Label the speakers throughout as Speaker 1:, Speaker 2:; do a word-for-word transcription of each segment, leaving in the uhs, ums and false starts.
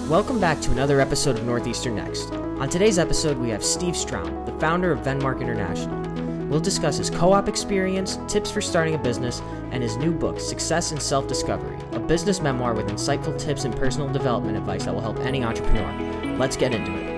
Speaker 1: Welcome back to another episode of Northeastern Next. On today's episode, we have Steve Strawn, the founder of Venmark International. We'll discuss his co-op experience, tips for starting a business, and his new book, Success and Self-Discovery, a business memoir with insightful tips and personal development advice that will help any entrepreneur. Let's get into it.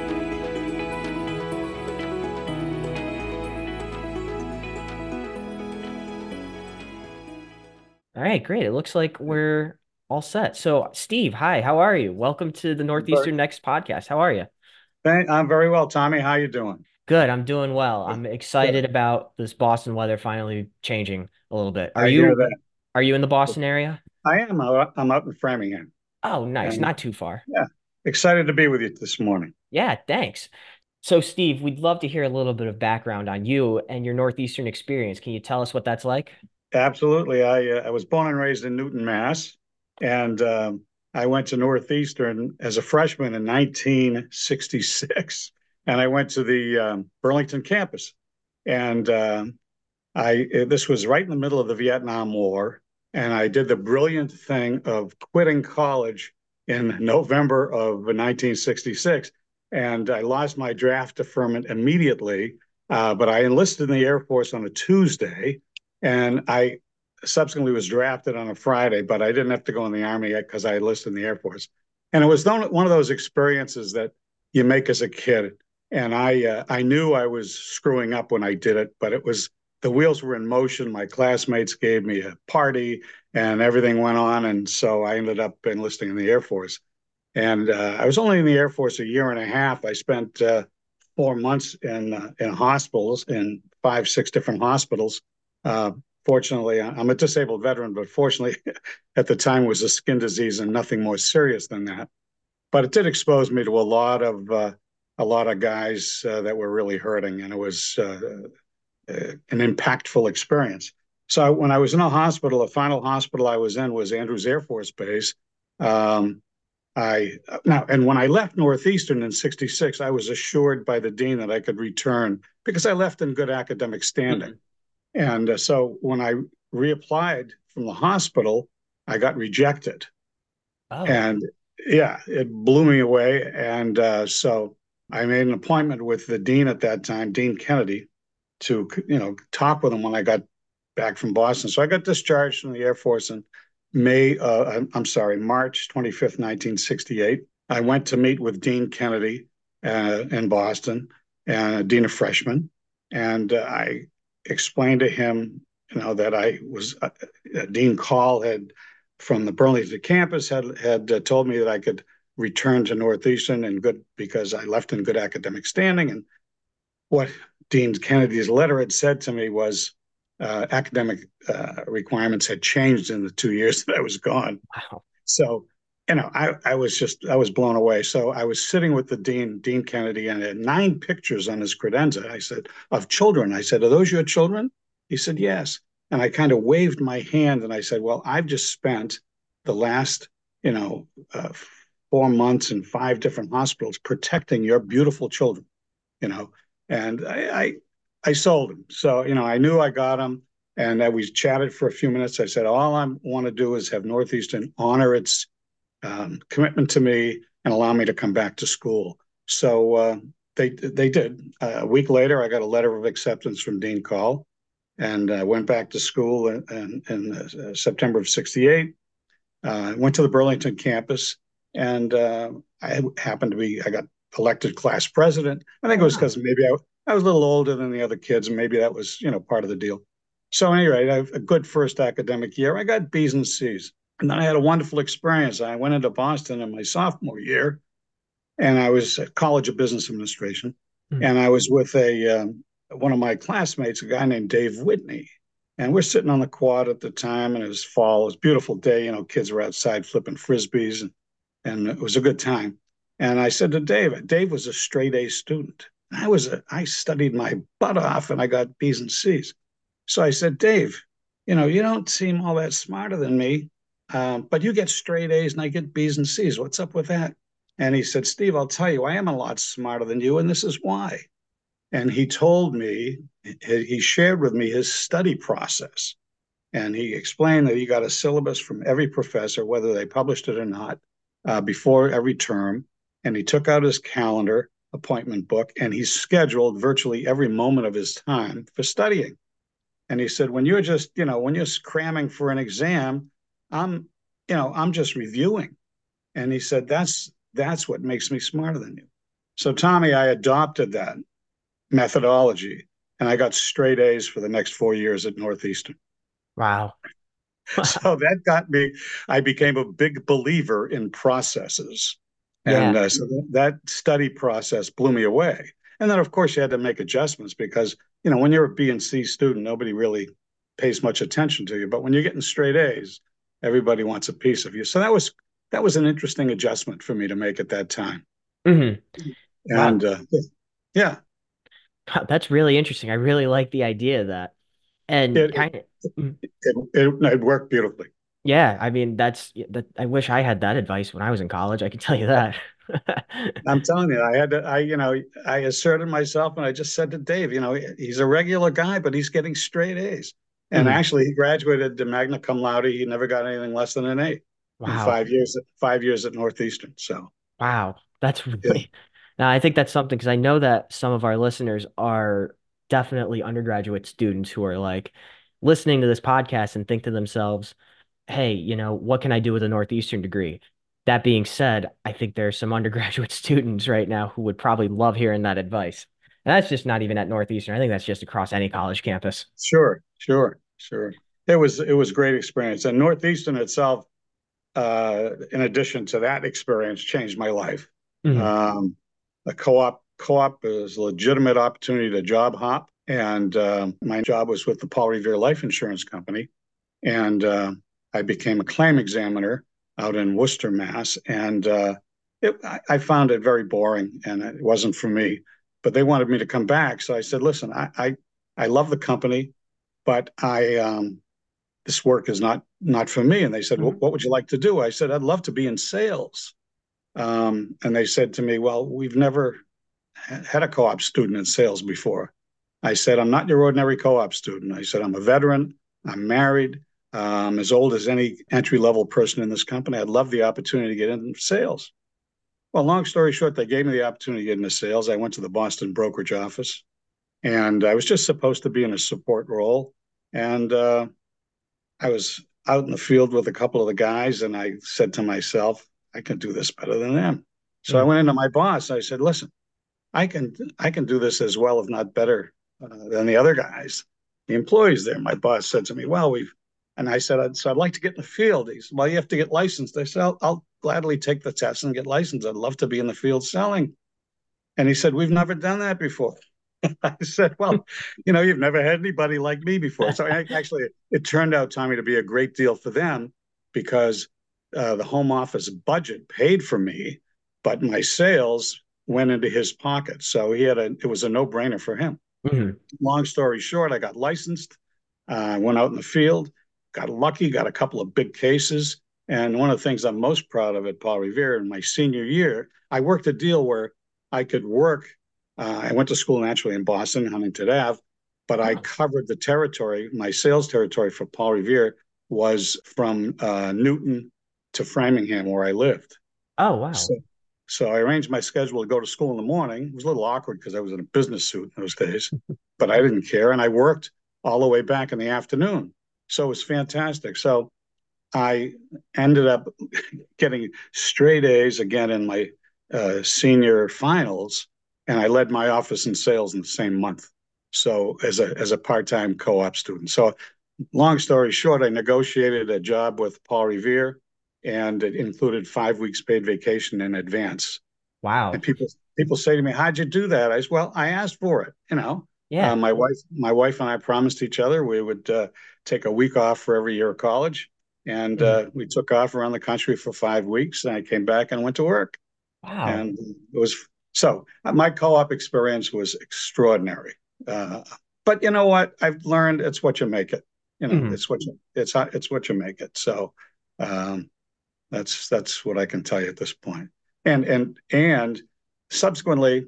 Speaker 1: All right, great. It looks like we're all set. So, Steve, hi, how are you? Welcome to the
Speaker 2: Very-
Speaker 1: Northeastern Next podcast. How are you?
Speaker 2: Thank- I'm very well, Tommy. How you doing?
Speaker 1: Good, I'm doing well. I'm
Speaker 2: Good.
Speaker 1: excited about this Boston weather finally changing a little bit. Are
Speaker 2: I hear
Speaker 1: you
Speaker 2: that.
Speaker 1: are you in the Boston area?
Speaker 2: I am. uh, I'm up in Framingham,
Speaker 1: Oh, nice.
Speaker 2: and
Speaker 1: Not too far.
Speaker 2: yeah, excited to be with you this morning.
Speaker 1: Yeah, thanks. So, Steve, we'd love to hear a little bit of background on you and your Northeastern experience. Can you tell us what that's like?
Speaker 2: Absolutely. I uh, I was born and raised in Newton, Mass, and um, I went to Northeastern as a freshman in nineteen sixty-six, and I went to the um, Burlington campus, and uh, I this was right in the middle of the Vietnam War, and I did the brilliant thing of quitting college in November of nineteen sixty-six, and I lost my draft deferment immediately. Uh, but I enlisted in the Air Force on a Tuesday, and I subsequently was drafted on a Friday. But I didn't have to go in the Army yet because I enlisted in the Air Force, and it was one of those experiences that you make as a kid. And I uh, I knew I was screwing up when I did it, but it was the wheels were in motion. My classmates gave me a party and everything went on. And so I ended up enlisting in the Air Force. And uh, I was only in the Air Force a year and a half. I spent uh, four months in uh, in hospitals, in five, six different hospitals. Uh, fortunately, I'm a disabled veteran, but fortunately, at the time, it was a skin disease and nothing more serious than that. But it did expose me to a lot of uh, a lot of guys uh, that were really hurting, and it was uh, uh, an impactful experience. So when I was in a hospital, the final hospital I was in was Andrews Air Force Base. Um, I now and when I left Northeastern in sixty-six, I was assured by the dean that I could return because I left in good academic standing.
Speaker 1: Mhm.
Speaker 2: And uh, so when I reapplied from the hospital, I got rejected.
Speaker 1: Oh,
Speaker 2: And yeah, it blew me away. And uh, so I made an appointment with the dean at that time, Dean Kennedy, to you know talk with him when I got back from Boston. So I got discharged from the Air Force in May. Uh, I'm sorry, March twenty-fifth, nineteen sixty-eight. I went to meet with Dean Kennedy uh, in Boston, uh, Dean of Freshmen, and uh, I explained to him, you know, that I was uh, uh, Dean Call had from the Burlington campus had had uh, told me that I could return to Northeastern and good because I left in good academic standing. And what Dean Kennedy's letter had said to me was uh, academic uh, requirements had changed in the two years that I was gone.
Speaker 1: wow.
Speaker 2: So, you know, I, I was just, I was blown away. So I was sitting with the dean, Dean Kennedy, and had nine pictures on his credenza. I said, of children. I said, are those your children? He said, yes. And I kind of waved my hand and I said, well, I've just spent the last, you know, uh, four months in five different hospitals protecting your beautiful children, you know, and I, I, I sold him. So, you know, I knew I got him, and uh, we chatted for a few minutes. I said, all I want to do is have Northeastern honor its um, commitment to me and allow me to come back to school. So uh, they they did. Uh, a week later, I got a letter of acceptance from Dean Call, and I uh, went back to school in, in, in uh, September of sixty-eight. I uh, went to the Burlington campus, and uh, I happened to be, I got elected class president. I think
Speaker 1: Oh,
Speaker 2: it was
Speaker 1: wow.
Speaker 2: because maybe I, I was a little older than the other kids, and maybe that was, you know, part of the deal. So anyway, I have a good first academic year. I got B's and C's. And then I had a wonderful experience. I went into Boston in my sophomore year, and I was at College of Business Administration,
Speaker 1: Mhm.
Speaker 2: and I was with a um, one of my classmates, a guy named Dave Whitney, and we're sitting on the quad at the time, and it was fall. It was a beautiful day. You know, kids were outside flipping frisbees, and and it was a good time. And I said to Dave, Dave was a straight A student. I was a, I studied my butt off, and I got B's and C's. So I said, Dave, you know, you don't seem all that smarter than me, um, but you get straight A's and I get B's and C's. What's up with that? And he said, Steve, I'll tell you, I am a lot smarter than you, and this is why. And he told me, he shared with me his study process. And he explained that he got a syllabus from every professor, whether they published it or not. uh, before every term, and he took out his calendar appointment book and he scheduled virtually every moment of his time for studying. And he said, when you're just, you know, when you're cramming for an exam, I'm, you know, I'm just reviewing. And he said, that's that's what makes me smarter than you. So Tommy, I adopted that methodology and I got straight A's for the next four years at Northeastern.
Speaker 1: Wow.
Speaker 2: So that got me, I became a big believer in processes.
Speaker 1: Yeah.
Speaker 2: And uh, so that study process blew me away. And then, of course, you had to make adjustments because, you know, when you're a B and C student, nobody really pays much attention to you. But when you're getting straight A's, everybody wants a piece of you. So that was that was an interesting adjustment for me to make at that time.
Speaker 1: Hmm. Wow.
Speaker 2: And uh, yeah,
Speaker 1: That's really interesting. I really like the idea of that. And
Speaker 2: it it,
Speaker 1: kind of,
Speaker 2: it, it, it worked beautifully.
Speaker 1: yeah, I mean, that's that. I wish I had that advice when I was in college. I can tell you that.
Speaker 2: I'm telling you, I had to, I, you know, I asserted myself and I just said to Dave, you know, he's a regular guy, but he's getting straight A's. And
Speaker 1: Mhm.
Speaker 2: actually, he graduated to magna cum laude. He never got anything less than an A in
Speaker 1: Wow.
Speaker 2: five years, five years at Northeastern. So,
Speaker 1: Wow. That's
Speaker 2: yeah,
Speaker 1: really, now I think that's something because I know that some of our listeners are definitely undergraduate students who are like listening to this podcast and think to themselves, hey, you know, what can I do with a Northeastern degree? That being said, I think there are some undergraduate students right now who would probably love hearing that advice. And that's just not even at Northeastern. I think that's just across any college campus.
Speaker 2: sure, sure, sure. It was, it was great experience. And Northeastern itself, uh, in addition to that experience, changed my life.
Speaker 1: Hmm.
Speaker 2: Um, a co-op co-op is a legitimate opportunity to job hop, and uh, my job was with the Paul Revere Life Insurance Company, and uh, I became a claim examiner out in Worcester, Mass, and uh, it, I, I found it very boring, and it wasn't for me. But they wanted me to come back, so I said, "Listen, I I, I love the company, but I um, this work is not not for me." And they said, well,
Speaker 1: Hmm.
Speaker 2: "What would you like to do?" I said, "I'd love to be in sales." Um, and they said to me, "Well, we've never had a co-op student in sales before." I said, "I'm not your ordinary co-op student." I said, "I'm a veteran. I'm married. I'm as old as any entry-level person in this company. I'd love the opportunity to get into sales." Well, long story short, they gave me the opportunity to get into sales. I went to the Boston brokerage office, and I was just supposed to be in a support role. And uh, I was out in the field with a couple of the guys, and I said to myself, I can do this better than them. So I
Speaker 1: Hmm.
Speaker 2: went into my boss. I said, "Listen, I can I can do this as well, if not better, uh, than the other guys, the employees there." My boss said to me, "Well, we've," and I said, I'd, "So I'd like to get in the field." He said, "Well, you have to get licensed." I said, I'll, "I'll gladly take the test and get licensed. I'd love to be in the field selling." And he said, "We've never done that before." I said, "Well, you know, you've never had anybody like me before." So I, actually, it turned out, Tommy, to be a great deal for them because uh, the home office budget paid for me, but my sales went into his pocket. So he had a, it was a no brainer for him.
Speaker 1: Hmm.
Speaker 2: Long story short, I got licensed. I uh, went out in the field, got lucky, got a couple of big cases. And one of the things I'm most proud of at Paul Revere in my senior year, I worked a deal where I could work. Uh, I went to school naturally in Boston, Huntington Ave, but I
Speaker 1: Oh.
Speaker 2: covered the territory. My sales territory for Paul Revere was from uh, Newton to Framingham, where I lived.
Speaker 1: Oh, wow.
Speaker 2: So, so I arranged my schedule to go to school in the morning. It was a little awkward because I was in a business suit in those days, but I didn't care. And I worked all the way back in the afternoon. So it was fantastic. So I ended up getting straight A's again in my uh, senior finals, and I led my office in sales in the same month. So as a as a part time co op student. So long story short, I negotiated a job with Paul Revere, and it included five weeks paid vacation in advance. And
Speaker 1: Wow.
Speaker 2: people people say to me, "How'd you do that?" I said, "Well, I asked for it. You know, uh,
Speaker 1: Yeah.
Speaker 2: my wife my wife and I promised each other we would uh, take a week off for every year of college, and
Speaker 1: Mhm.
Speaker 2: uh, we took off around the country for five weeks. And I came back and went to work,
Speaker 1: Wow.
Speaker 2: and it was so. My co-op experience was extraordinary. Uh, but you know what? I've learned it's what you make it. You know,
Speaker 1: Hmm.
Speaker 2: it's what you it's it's what you make it. So um, that's that's what I can tell you at this point. And and and subsequently,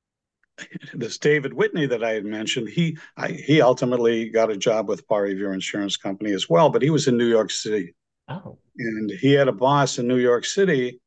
Speaker 2: this David Whitney that I had mentioned, he I, he ultimately got a job with Paul Revere Insurance Company as well, but he was in New York City,
Speaker 1: Oh.
Speaker 2: and he had a boss in New York City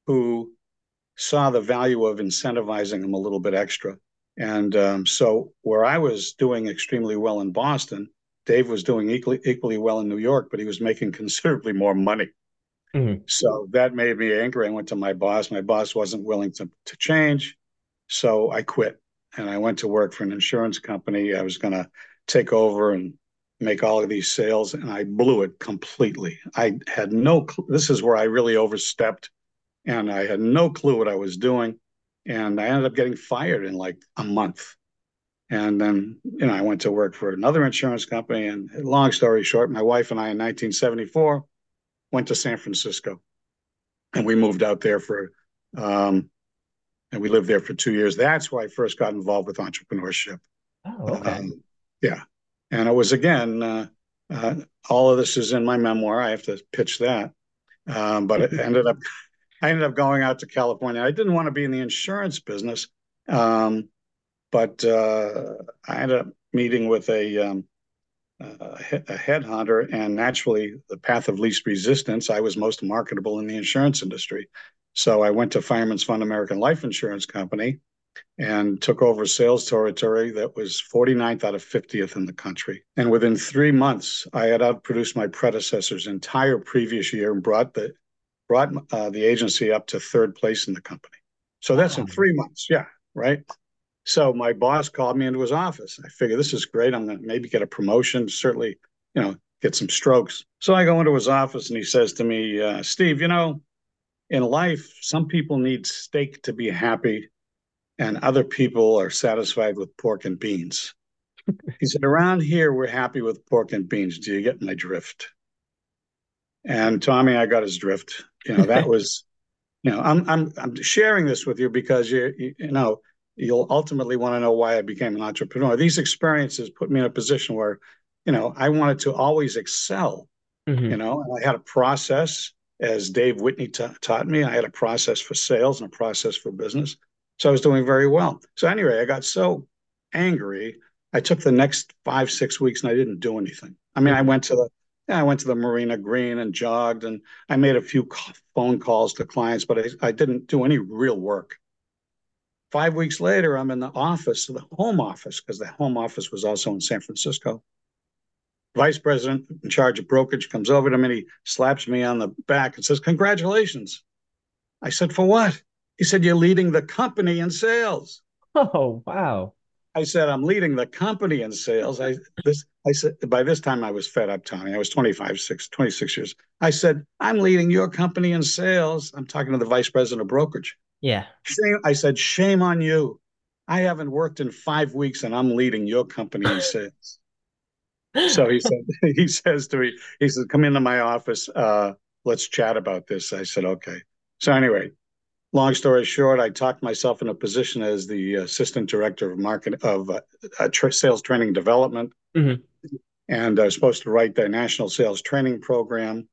Speaker 2: who saw the value of incentivizing them a little bit extra. And um, so where I was doing extremely well in Boston, Dave was doing equally, equally well in New York, but he was making considerably more money.
Speaker 1: Mm-hmm.
Speaker 2: So that made me angry. I went to my boss. My boss wasn't willing to, to change. So I quit and I went to work for an insurance company. I was going to take over and make all of these sales, and I blew it completely. I had no, this is where I really overstepped, and I had no clue what I was doing. And I ended up getting fired in like a month. And then, you know, I went to work for another insurance company. And long story short, my wife and I in nineteen seventy-four went to San Francisco, and we moved out there for, um, and we lived there for two years. That's why I first got involved with entrepreneurship.
Speaker 1: Oh, okay.
Speaker 2: Um, yeah. And it was, again, uh, uh, all of this is in my memoir. I have to pitch that. Um, but it ended up, I ended up going out to California. I didn't want to be in the insurance business. Um, but uh, I ended up meeting with a, um, a headhunter, and naturally, the path of least resistance, I was most marketable in the insurance industry. So I went to Fireman's Fund American Life Insurance Company and took over sales territory that was forty-ninth out of fiftieth in the country. And within three months, I had outproduced my predecessor's entire previous year and brought the brought uh, the agency up to third place in the company. So that's
Speaker 1: Wow.
Speaker 2: in three months. Yeah, right. So my boss called me into his office. I figured this is great. I'm going to maybe get a promotion, certainly, you know, get some strokes. So I go into his office and he says to me, uh, Steve, you know, in life, some people need steak to be happy and other people are satisfied with pork and beans. He said, around here, we're happy with pork and beans. Do you get my drift? And Tommy, I got his drift. You know, that was, you know, I'm I'm I'm sharing this with you because you you, you know, you'll ultimately want to know why I became an entrepreneur. These experiences put me in a position where, you know, I wanted to always excel,
Speaker 1: Mm-hmm.
Speaker 2: you know, and I had a process, as Dave Whitney ta- taught me. I had a process for sales and a process for business. So I was doing very well. So anyway, I got so angry. I took the next five, six weeks and I didn't do anything. I mean, I
Speaker 1: Mm-hmm.
Speaker 2: went to the, yeah, I went to the Marina Green and jogged, and I made a few phone calls to clients, but I, I didn't do any real work. Five weeks later, I'm in the office, the home office, because the home office was also in San Francisco. Vice president in charge of brokerage comes over to me and he slaps me on the back and says, congratulations. I said, for what? He said, you're leading the company in sales.
Speaker 1: Oh, wow.
Speaker 2: I said, I'm leading the company in sales. I this I said, by this time I was fed up, Tony. I was twenty-five, six, twenty-six years. I said, I'm leading your company in sales. I'm talking to the vice president of brokerage.
Speaker 1: Yeah.
Speaker 2: Shame, I said, shame on you. I haven't worked in five weeks and I'm leading your company in sales. So he said, he says to me, he says, come into my office. Uh, let's chat about this. I said, okay. So anyway, long story short, I talked myself in a position as the assistant director of market of uh, uh, tra- sales training development.
Speaker 1: Mm-hmm.
Speaker 2: And I was supposed to write the national sales training program,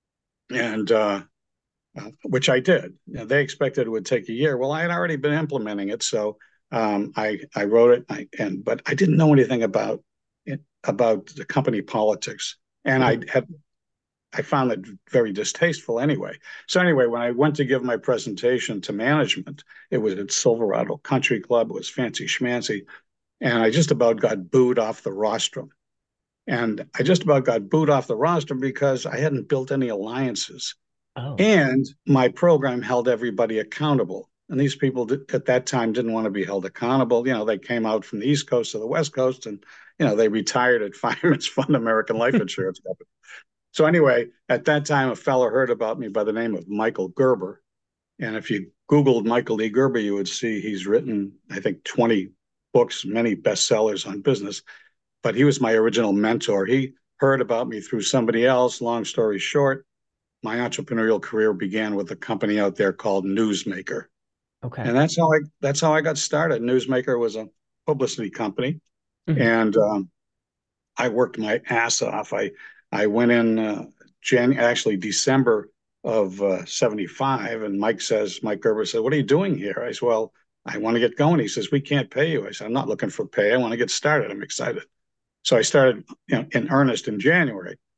Speaker 2: and uh, uh, which I did. You know, they expected it would take a year. Well, I had already been implementing it, so um, I I wrote it. I, and but I didn't know anything about it, about the company politics, and I had I found it very distasteful anyway. So anyway, when I went to give my presentation to management, it was at Silverado Country Club. It was fancy schmancy, and I just about got booed off the rostrum. And I just about got booed off the rostrum because I hadn't built any alliances.
Speaker 1: Oh.
Speaker 2: And my program held everybody accountable. And these people did, at that time didn't want to be held accountable. You know, they came out from the East Coast to the West Coast, and, you know, they retired at Fireman's Fund American Life Insurance Company. So anyway, at that time, a fellow heard about me by the name of Michael Gerber. And if you Googled Michael D. Gerber, you would see he's written, I think, twenty books, many bestsellers on business. But he was my original mentor. He heard about me through somebody else. Long story short, my entrepreneurial career began with a company out there called Newsmaker.
Speaker 1: Okay.
Speaker 2: And that's how I that's how I got started. Newsmaker was a publicity company.
Speaker 1: Mm-hmm.
Speaker 2: And um, I worked my ass off. I I went in uh, Jan actually December of uh, seventy-five, and Mike says, Mike Gerber said, "What are you doing here?" I said, "Well, I want to get going." He says, "We can't pay you." I said, "I'm not looking for pay. I want to get started. I'm excited." So I started, you know, in earnest in January.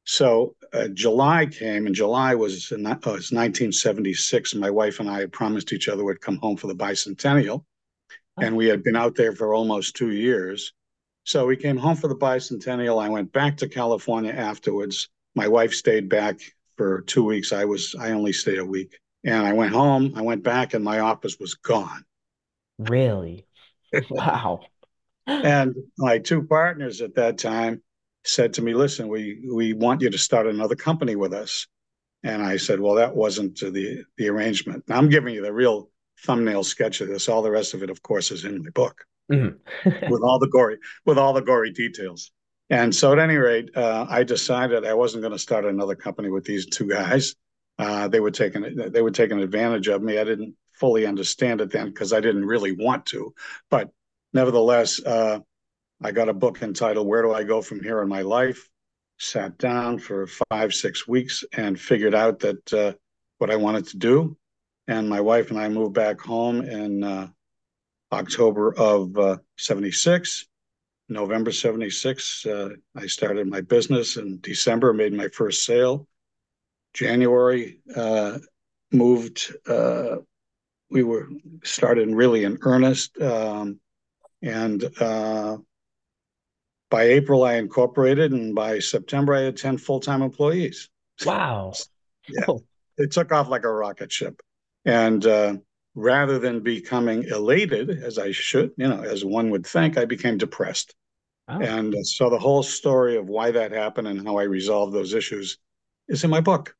Speaker 2: So uh, July came, and July was, in, uh, was nineteen seventy-six, and my wife and I had promised each other we'd come home for the bicentennial,
Speaker 1: Oh,
Speaker 2: and we had been out there for almost two years. So we came home for the bicentennial. I went back to California afterwards. My wife stayed back for two weeks. I was I only stayed a week, and I went home. I went back, and my office was gone.
Speaker 1: really? Wow.
Speaker 2: And my two partners at that time said to me, "Listen, we we want you to start another company with us." And I said, "Well, that wasn't the the arrangement." Now I'm giving you the real thumbnail sketch of this. All the rest of it, of course, is in my book
Speaker 1: Mhm.
Speaker 2: with all the gory with all the gory details. And so, at any rate, uh, I decided I wasn't going to start another company with these two guys. Uh, they were taking they were taking advantage of me. I didn't fully understand it then because I didn't really want to, but nevertheless, uh, I got a book entitled "Where Do I Go From Here in My Life?" Sat down for five six weeks and figured out that uh, what I wanted to do. And my wife and I moved back home in uh, October of uh, seventy-six. November seventy-six, uh, I started my business. In December, made my first sale. January, uh, moved, uh, we were started really in earnest. Um, and uh, by April, I incorporated, and by September, I had ten full-time employees.
Speaker 1: Wow.
Speaker 2: Yeah,
Speaker 1: Oh,
Speaker 2: it took off like a rocket ship. And uh, rather than becoming elated, as I should, you know, as one would think, I became depressed.
Speaker 1: oh.
Speaker 2: And so the whole story of why that happened and how I resolved those issues is in my book.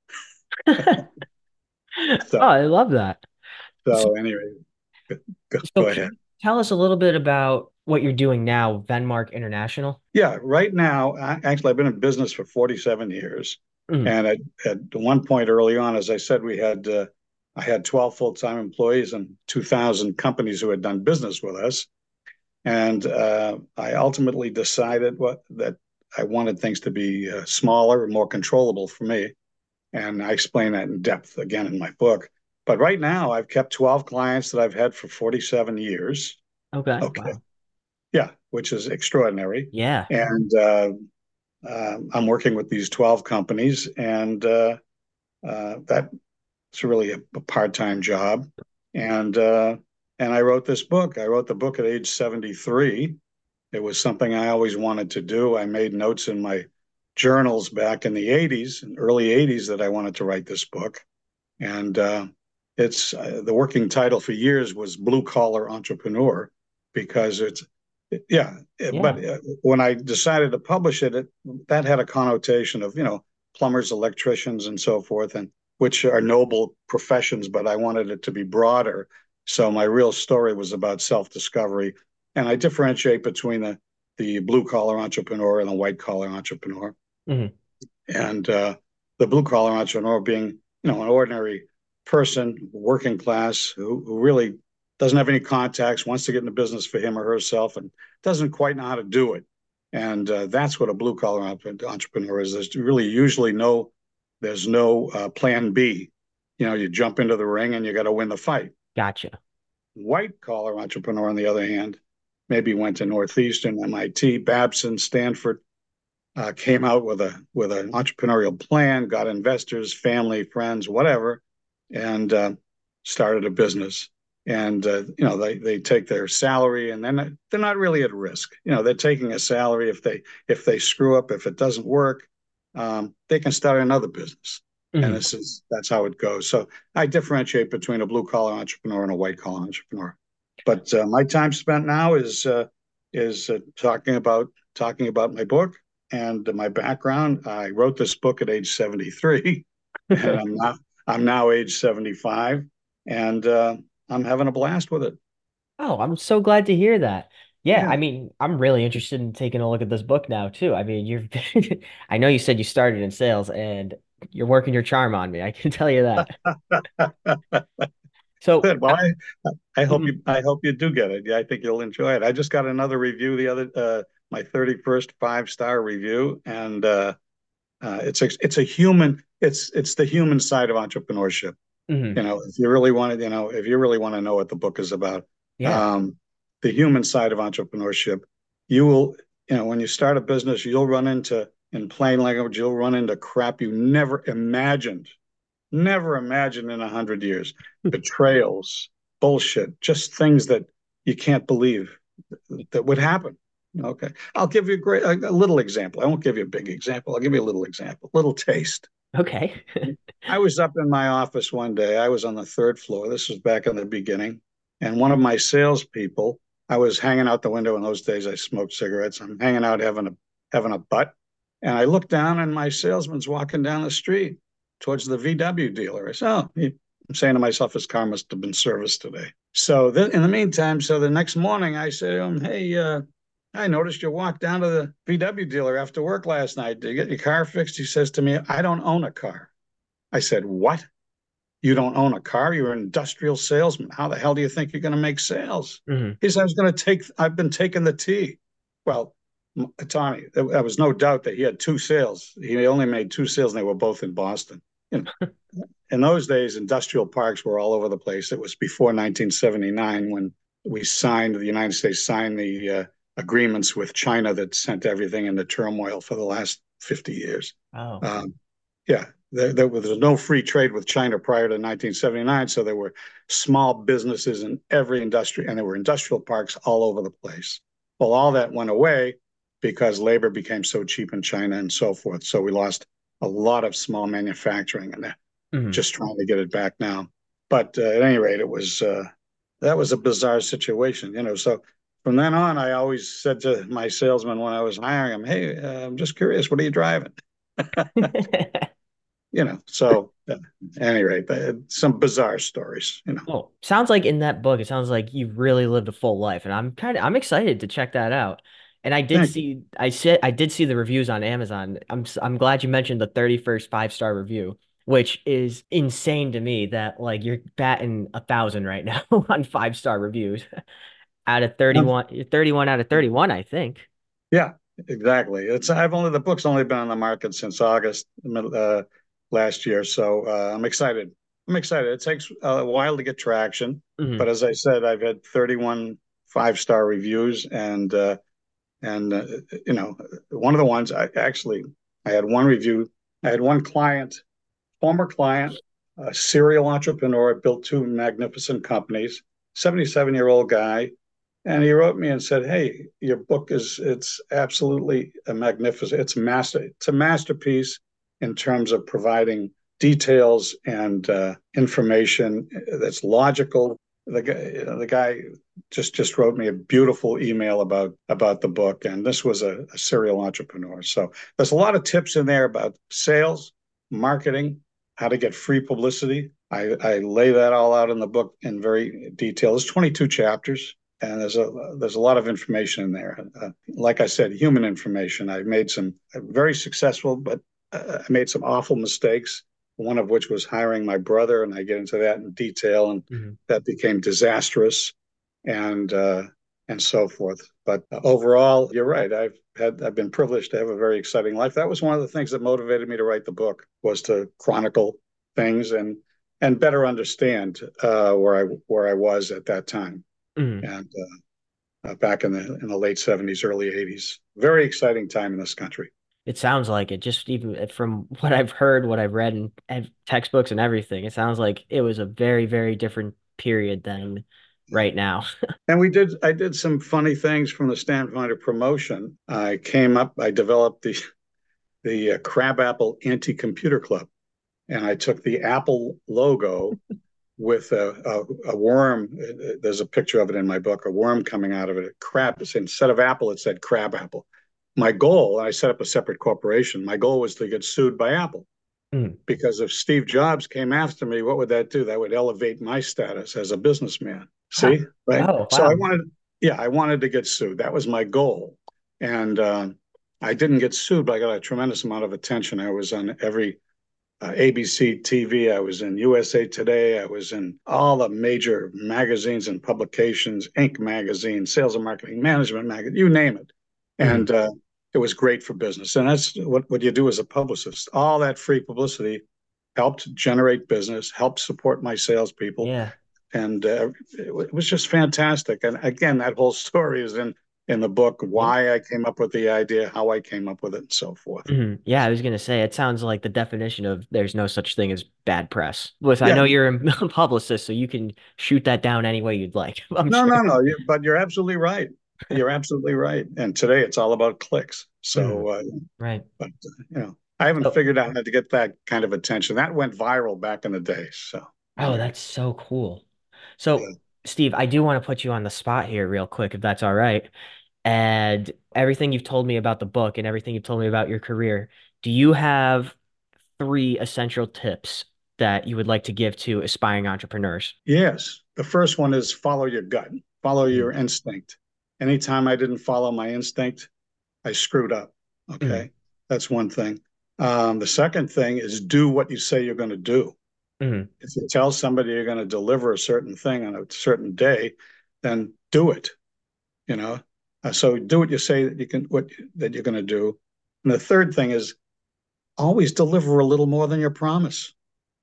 Speaker 1: Oh,
Speaker 2: So,
Speaker 1: I love that. So,
Speaker 2: so anyway, go,
Speaker 1: so
Speaker 2: go
Speaker 1: can
Speaker 2: ahead.
Speaker 1: you tell us a little bit about what you're doing now, Venmark International?
Speaker 2: Yeah, right now, I, actually, I've been in business for forty-seven years.
Speaker 1: Mm,
Speaker 2: And at, at one point early on, as I said, we had, uh, I had twelve full-time employees and two thousand companies who had done business with us. And uh, I ultimately decided what that I wanted things to be uh, smaller and more controllable for me. And I explain that in depth again in my book. But right now, I've kept twelve clients that I've had for forty-seven years.
Speaker 1: okay.
Speaker 2: Okay.
Speaker 1: Wow.
Speaker 2: Yeah, which is extraordinary.
Speaker 1: Yeah.
Speaker 2: And uh, uh, I'm working with these twelve companies, and uh, uh, that's really a, a part-time job. And uh, and I wrote this book. I wrote the book at age seventy-three. It was something I always wanted to do. I made notes in my journals back in the eighties, in early eighties, that I wanted to write this book. And uh, it's uh, the working title for years was Blue Collar Entrepreneur because it's, yeah.
Speaker 1: Yeah.
Speaker 2: But uh, when I decided to publish it, it, that had a connotation of, you know, plumbers, electricians, and so forth, and which are noble professions, but I wanted it to be broader. So my real story was about self-discovery. And I differentiate between the, the blue collar entrepreneur and the white collar entrepreneur.
Speaker 1: Hmm.
Speaker 2: And uh, the blue collar entrepreneur being, you know, an ordinary person, working class, who, who really doesn't have any contacts, wants to get into business for him or herself, and doesn't quite know how to do it. And uh, that's what a blue collar entrepreneur is. There's really usually no, there's no uh, plan B. You know, you jump into the ring and you got to win the fight.
Speaker 1: Gotcha.
Speaker 2: White collar entrepreneur, on the other hand, maybe went to Northeastern, M I T, Babson, Stanford, uh, came out with a with an entrepreneurial plan, got investors, family, friends, whatever, and uh, started a business. And uh, you know, they they take their salary, and then they're not really at risk. You know, they're taking a salary. If they if they screw up, if it doesn't work, um, they can start another business. And
Speaker 1: Hmm.
Speaker 2: this is that's how it goes. So I differentiate between a blue collar entrepreneur and a white collar entrepreneur. But uh, my time spent now is uh, is uh, talking about talking about my book and my background. I wrote this book at age seventy-three, and I'm not. I'm now age seventy-five, and uh, I'm having a blast with it.
Speaker 1: Oh, I'm so glad to hear that. Yeah, I
Speaker 2: Yeah.
Speaker 1: mean, I'm really interested in taking a look at this book now too. I mean, you've I know you said you started in sales and you're working your charm on me. I can tell you that. So,
Speaker 2: Good. Well,
Speaker 1: uh,
Speaker 2: I I hope
Speaker 1: mhm,
Speaker 2: you I hope you do get it. Yeah, I think you'll enjoy it. I just got another review the other uh, my thirty-first five star review, and uh, uh, it's a, it's a human it's it's the human side of entrepreneurship.
Speaker 1: mhm,
Speaker 2: You know, if you really want to, you know, if you really want to know what the book is about,
Speaker 1: yeah,
Speaker 2: um, the human side of entrepreneurship, you will, you know, when you start a business, you'll run into in plain language, you'll run into crap you never imagined, never imagined in a hundred years. Betrayals, bullshit, just things that you can't believe that would happen. Okay. I'll give you a great, a, a little example. I won't give you a big example. I'll give you a little example, a little taste.
Speaker 1: Okay.
Speaker 2: I was up in my office one day. I was on the third floor. This was back in the beginning. And one of my salespeople, I was hanging out the window. In those days, I smoked cigarettes. I'm hanging out having a having a butt. And I looked down and my salesman's walking down the street towards the V W dealer. I said, oh, he, I'm saying to myself, his car must have been serviced today. So th- in the meantime, so the next morning I said to him, hey, uh, I noticed you walked down to the V W dealer after work last night. Did you get your car fixed? He says to me, I don't own a car. I said, what? You don't own a car? You're an industrial salesman. How the hell do you think you're going to make sales? Mm-hmm. He said, I was going to take, I've been taking the T. Well, Tommy, there was no doubt that he had two sales. He only made two sales and they were both in Boston. You know, in those days, industrial parks were all over the place. It was before nineteen seventy-nine when we signed, the United States signed the uh, agreements with China that sent everything into turmoil for the last fifty years.
Speaker 1: Oh.
Speaker 2: Um, yeah. There, there was no free trade with China prior to nineteen seventy-nine, so there were small businesses in every industry, and there were industrial parks all over the place. Well, all that went away because labor became so cheap in China and so forth. So we lost a lot of small manufacturing, and mm-hmm. just trying to get it back now. But uh, at any rate, it was uh, that was a bizarre situation, you know. So from then on, I always said to my salesman when I was hiring him, "Hey, uh, I'm just curious, what are you driving?" You know, so uh, at any rate, uh, some bizarre stories, you know.
Speaker 1: Well, sounds like in that book, it sounds like you've really lived a full life, and I'm kind of I'm excited to check that out. And I did Thank see you. I said I did see the reviews on Amazon. I'm I'm glad you mentioned the thirty-first five-star review, which is insane to me that like you're batting a thousand right now on five-star reviews out of thirty-one, thirty-one out of thirty-one, I think.
Speaker 2: Yeah, exactly. It's I've only the book's only been on the market since August uh, last year, so uh, I'm excited. I'm excited. It takes a while to get traction, mm-hmm. but as I said, I've had thirty-one five-star reviews, and uh, and uh, you know, one of the ones I actually I had one review. I had one client, former client, a serial entrepreneur, built two magnificent companies, seventy-seven-year-old guy. And he wrote me and said, hey, your book is, it's absolutely a magnificent, it's master, it's a masterpiece in terms of providing details and uh, information that's logical. The guy, the guy just, just wrote me a beautiful email about, about the book. And this was a, a serial entrepreneur. So there's a lot of tips in there about sales, marketing, how to get free publicity. I, I lay that all out in the book in very detail. There's twenty-two chapters. And there's a there's a lot of information in there. Uh, like I said, human information. I made some very successful, but uh, I made some awful mistakes. One of which was hiring my brother, and I get into that in detail, and mm-hmm. that became disastrous, and uh, and so forth. But overall, you're right. I've had I've been privileged to have a very exciting life. That was one of the things that motivated me to write the book, was to chronicle things and and better understand uh, where I where I was at that time. Mm-hmm. And uh, uh, back in the in the late seventies, early eighties, very exciting time in this country.
Speaker 1: It sounds like it. Just even from what I've heard, what I've read in, in textbooks and everything, it sounds like it was a very, very different period than right now.
Speaker 2: And we did. I did some funny things from the standpoint of promotion. I came up. I developed the the uh, Crabapple Anti-Computer Club, and I took the Apple logo. With a, a, a worm, there's a picture of it in my book, a worm coming out of it, a crab. Instead of apple, it said Crabapple. My goal, I set up a separate corporation. My goal was to get sued by Apple. Mm. Because if Steve Jobs came after me, what would that do? That would elevate my status as a businessman. See? Huh. Right? Oh, wow. So I wanted, yeah, I wanted to get sued. That was my goal. And uh, I didn't get sued, but I got a tremendous amount of attention. I was on every Uh, A B C T V, I was in U S A Today, I was in all the major magazines and publications, Inc magazine, Sales and Marketing Management magazine, you name it. Mm-hmm. And uh, it was great for business. And that's what, what you do as a publicist. All that free publicity helped generate business, helped support my salespeople.
Speaker 1: Yeah.
Speaker 2: And uh, it, it was just fantastic. And again, that whole story is in in the book
Speaker 1: Yeah.
Speaker 2: why I came up with the idea, how I came up with it, and so forth.
Speaker 1: Mhm. Yeah, I was gonna say it sounds like the definition of there's no such thing as bad press. With I
Speaker 2: Yeah,
Speaker 1: know you're a publicist, so you can shoot that down any way you'd like, I'm
Speaker 2: no,
Speaker 1: sure.
Speaker 2: no, no. You, but you're absolutely right. You're absolutely right. And today it's all about clicks.
Speaker 1: Mhm.
Speaker 2: So, uh,
Speaker 1: Right.
Speaker 2: but uh, you know, I haven't
Speaker 1: So,
Speaker 2: figured out how to get that kind of attention. That went viral back in the day. So,
Speaker 1: oh,
Speaker 2: anyway,
Speaker 1: that's so cool.
Speaker 2: yeah,
Speaker 1: So, Steve, I do want to put you on the spot here real quick, if that's all right. And everything you've told me about the book and everything you've told me about your career, do you have three essential tips that you would like to give to aspiring entrepreneurs?
Speaker 2: yes. The first one is follow your gut, follow your
Speaker 1: Mhm.
Speaker 2: instinct. Anytime I didn't follow my instinct, I screwed up.
Speaker 1: Mhm.
Speaker 2: Okay, that's one thing. Um, the second thing is do what you say you're going to do.
Speaker 1: Mhm.
Speaker 2: If you tell somebody you're going to deliver a certain thing on a certain day, then do it. You know, uh, so do what you say that you can, what that you're going to do. And the third thing is always deliver a little more than your promise.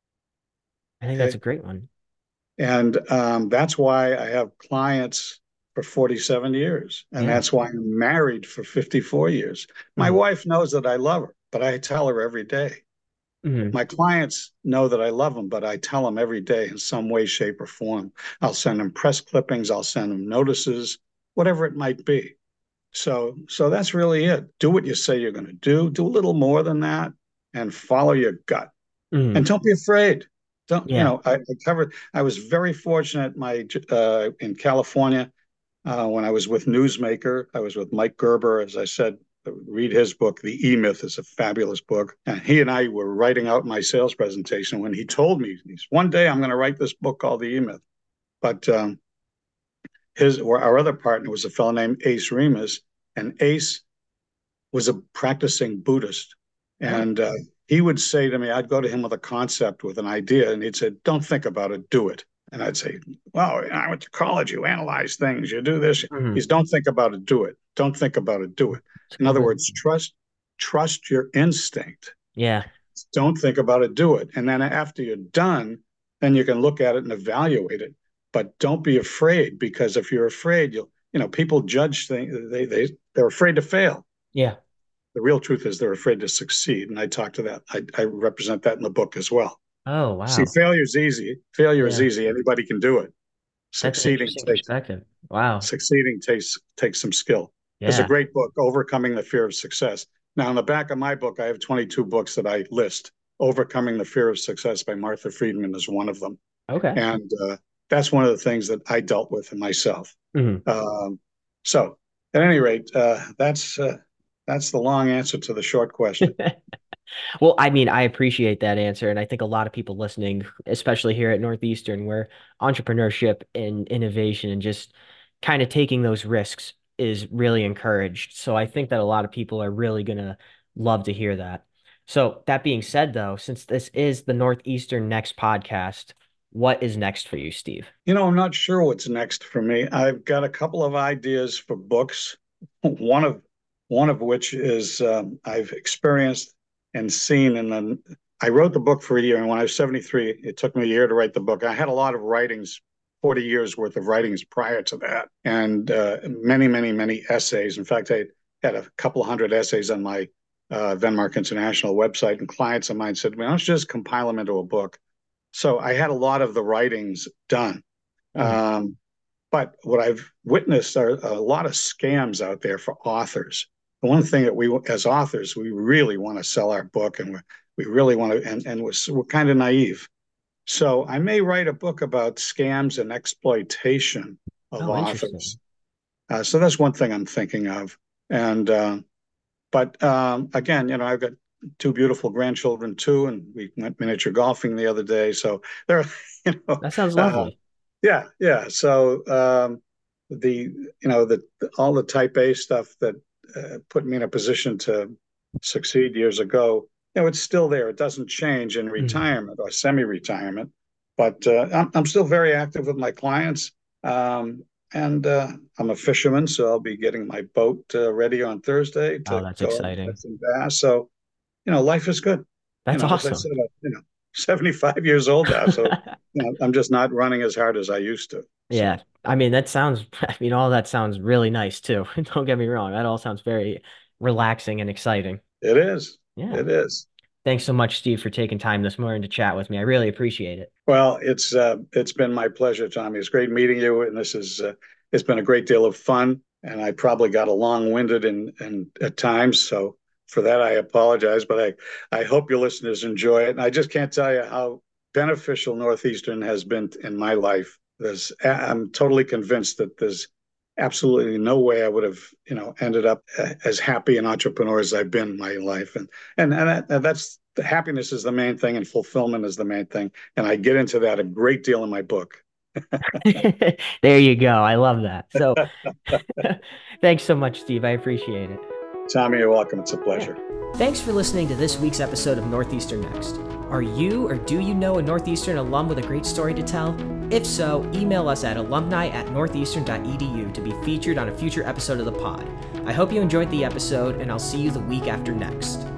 Speaker 1: I think that's a
Speaker 2: Okay,
Speaker 1: great one.
Speaker 2: and um, that's why I have clients for forty-seven years, and
Speaker 1: Yeah.
Speaker 2: that's why I'm married for fifty-four years. My
Speaker 1: Mhm.
Speaker 2: wife knows that I love her, but I tell her every day.
Speaker 1: Mhm.
Speaker 2: My clients know that I love them, but I tell them every day in some way, shape, or form. I'll send them press clippings, I'll send them notices, whatever it might be. So, so that's really it. Do what you say you're going to do. Do a little more than that, and follow your gut. And
Speaker 1: Mhm.
Speaker 2: don't be afraid. Don't you
Speaker 1: Yeah.
Speaker 2: know? I, I covered. I was very fortunate. My uh, in California uh, when I was with Newsmaker. I was with Mike Gerber, as I said. Read his book. The E Myth is a fabulous book. And he and I were writing out my sales presentation when he told me, one day I'm going to write this book called The E Myth. But um, his or our other partner was a fellow named Ace Remus, and Ace was a practicing Buddhist.
Speaker 1: Oh.
Speaker 2: And uh, he would say to me, I'd go to him with a concept, with an idea, and he'd say, don't think about it, do it. And I'd say, well, I went to college, you analyze things, you do this.
Speaker 1: Mhm.
Speaker 2: He's don't think about it, do it. Don't think about it, do it.
Speaker 1: It's a
Speaker 2: In
Speaker 1: good
Speaker 2: other
Speaker 1: way.
Speaker 2: words, trust, trust your instinct.
Speaker 1: Yeah.
Speaker 2: Don't think about it, do it. And then after you're done, then you can look at it and evaluate it. But don't be afraid, because if you're afraid, you'll, you know, people judge things, they, they, they're afraid to fail.
Speaker 1: Yeah.
Speaker 2: The real truth is they're afraid to succeed. And I talk to that. I, I represent that in the book as well.
Speaker 1: Oh,
Speaker 2: See,
Speaker 1: wow.
Speaker 2: failure is easy. Failure is
Speaker 1: Yeah.
Speaker 2: easy. Anybody can do it.
Speaker 1: That's an
Speaker 2: Succeeding
Speaker 1: interesting
Speaker 2: takes
Speaker 1: perspective. Wow.
Speaker 2: succeeding takes takes some skill. There's a
Speaker 1: Yeah.
Speaker 2: great book, Overcoming the Fear of Success. Now, in the back of my book, I have twenty-two books that I list. Overcoming the Fear of Success by Martha Friedman is one of them,
Speaker 1: Okay.
Speaker 2: and uh, that's one of the things that I dealt with in myself.
Speaker 1: Mhm.
Speaker 2: Um, so, at any rate, uh, that's uh, that's the long answer to the short question.
Speaker 1: Well, I mean, I appreciate that answer. And I think a lot of people listening, especially here at Northeastern, where entrepreneurship and innovation and just kind of taking those risks is really encouraged. So I think that a lot of people are really going to love to hear that. So that being said, though, since this is the Northeastern Next podcast, what is next for you, Steve?
Speaker 2: You know, I'm not sure what's next for me. I've got a couple of ideas for books. One of one of which is um, I've experienced and seen, and then I wrote the book for a year. And when I was seventy-three, it took me a year to write the book. I had a lot of writings, forty years worth of writings prior to that, and uh, many, many, many essays. In fact, I had a couple of hundred essays on my uh, Venmark International website, and clients of mine said, "Well, let's just compile them into a book." So I had a lot of the writings done.
Speaker 1: Mhm.
Speaker 2: Um, but what I've witnessed are a lot of scams out there for authors. The one thing that we, as authors, we really want to sell our book, and we, we really want to, and, and we're, we're kind of naive. So I may write a book about scams and exploitation of
Speaker 1: Oh, interesting.
Speaker 2: authors. Uh, so that's one thing I'm thinking of. And uh, but um, again, you know, I've got two beautiful grandchildren too, and we went miniature golfing the other day. So there, you know,
Speaker 1: That sounds
Speaker 2: uh,
Speaker 1: lovely.
Speaker 2: yeah, yeah. So um, the you know the all the type A stuff that uh, put me in a position to succeed years ago, you know, it's still there. It doesn't change in
Speaker 1: Mhm.
Speaker 2: retirement or semi-retirement, but uh, I'm I'm still very active with my clients. Um, and uh, I'm a fisherman, so I'll be getting my boat uh, ready on Thursday
Speaker 1: Oh,
Speaker 2: to
Speaker 1: that's
Speaker 2: go and
Speaker 1: exciting.
Speaker 2: catch some bass. So you know, life is good. You
Speaker 1: That's
Speaker 2: know, as I
Speaker 1: awesome.
Speaker 2: said, uh, you know, seventy-five years old now, so you know, I'm just not running as hard as I used to. So
Speaker 1: Yeah. I mean, that sounds, I mean, all that sounds really nice too. Don't get me wrong. That all sounds very relaxing and exciting.
Speaker 2: it is.
Speaker 1: Yeah.
Speaker 2: It is.
Speaker 1: Thanks so much, Steve, for taking time this morning to chat with me. I really appreciate it.
Speaker 2: Well, it's uh, it's been my pleasure, Tommy. It's great meeting you, and this is uh, it's been a great deal of fun. And I probably got a long-winded and and at times, so for that I apologize. But I I hope your listeners enjoy it. And I just can't tell you how beneficial Northeastern has been in my life. There's I'm totally convinced that there's absolutely no way I would have you know ended up as happy an entrepreneur as I've been in my life. And and and, that, and that's the happiness is the main thing, and fulfillment is the main thing. And I get into that a great deal in my book.
Speaker 1: There you go. I love that. So thanks so much, Steve. I appreciate it.
Speaker 2: Tommy, you're welcome. It's a
Speaker 1: Yeah.
Speaker 2: pleasure.
Speaker 1: Thanks for listening to this week's episode of Northeastern Next. Are you or do you know a Northeastern alum with a great story to tell? If so, email us at alumni at northeastern dot e d u to be featured on a future episode of the pod. I hope you enjoyed the episode, and I'll see you the week after next.